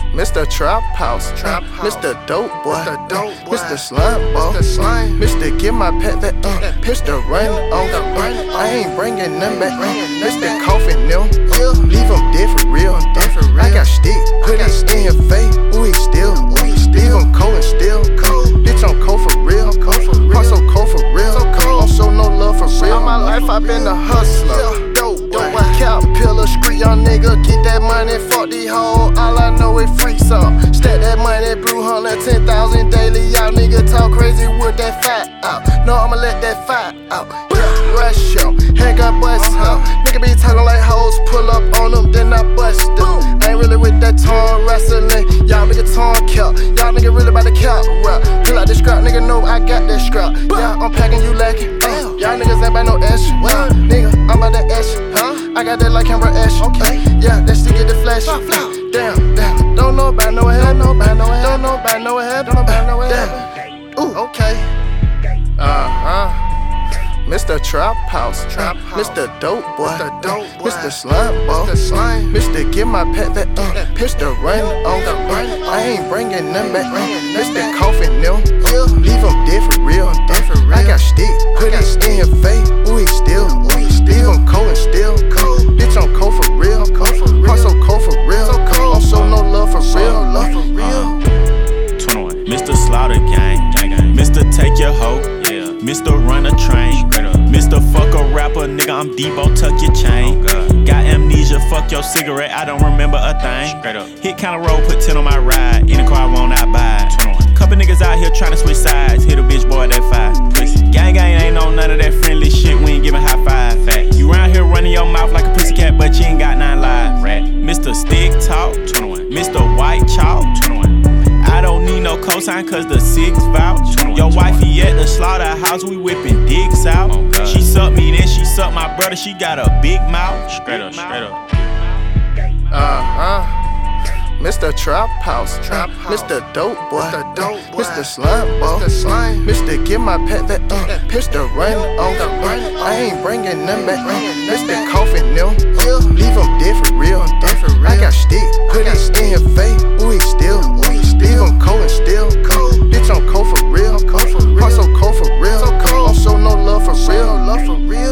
Mr. Trap House, Mr. Dope Boy, Mr. Slime Ball, Mr. Get My Pet That Mr. Run Off, I ain't bringing none back, Mr. Coffin them, leave him dead for real, I got stick, put it in your face, ooh he still, leave him cold and still, bitch I'm cold for real, I'm so cold for real, I'm so no love for real. All my life I been a hustler, dope boy, Caterpillar, street young nigga, get that money, fuck these hoes, all I know is freaks up. Stack that money, brew 110,000 daily, y'all nigga talk crazy with that fat out. No, I'ma let that fat out. Yeah, rush up, head got bust up. Nigga be talking like hoes, pull up on them, then I bust them. I ain't really with that torn wrestling, y'all nigga torn kill. Y'all nigga really about to count rap. Pull out the scrap, nigga know I got that scrap. Yeah, I'm packing you lacking. Y'all niggas ain't by no extra. Nigga, I'm about that extra. I got that like camera extra. Yeah, that shit get the flash. Damn, don't know about no head, don't know about no head, damn. Ooh, okay. Mr. Trap House, Mr. Dope Boy, Mr. Slime Ball, Mr. Get My Pet That Mr. Run Off, I ain't bringing none back, Mr. Coffin them, leave him dead for real, I got stick, put it in your face, ooh he still, leave him cold and still, bitch I'm cold for real, I'm so cold for real, I'm so no love for real, 21, Mr. Slaughter Gang, Mr. Take Your Hoe, Mr. Run a Train, Mr. Fuck a Rapper, nigga I'm Debo, tuck your chain. Got amnesia, fuck your cigarette, I don't remember a thing. Hit kinda roll, put 10 on my ride, any car I want I buy. Couple niggas out here tryna switch sides, hit a bitch boy that 5. Gang ain't on none of that friendly shit, we ain't giving high five. You round here running your mouth like a pussycat, but you ain't got 9 lives. Mr. Stick Talk, Mr. White Chalk, I don't need no cosign cause the 6 vouch. Your wifey at the slaughterhouse, we whipping dicks out. She suck me, then she suck my brother, she got a big mouth. Straight up. Mr. Trap House, Mr. Dope Boy, Mr. Slime Ball, Mr. Get My Pet That Mr. Run Off, I ain't bringing none back, Mr. Coffin them, leave him dead for real, I got stick, put it in your face, ooh he still, leave him cold and still, bitch I'm cold for real, I'm so cold for real, I'm so no love for real.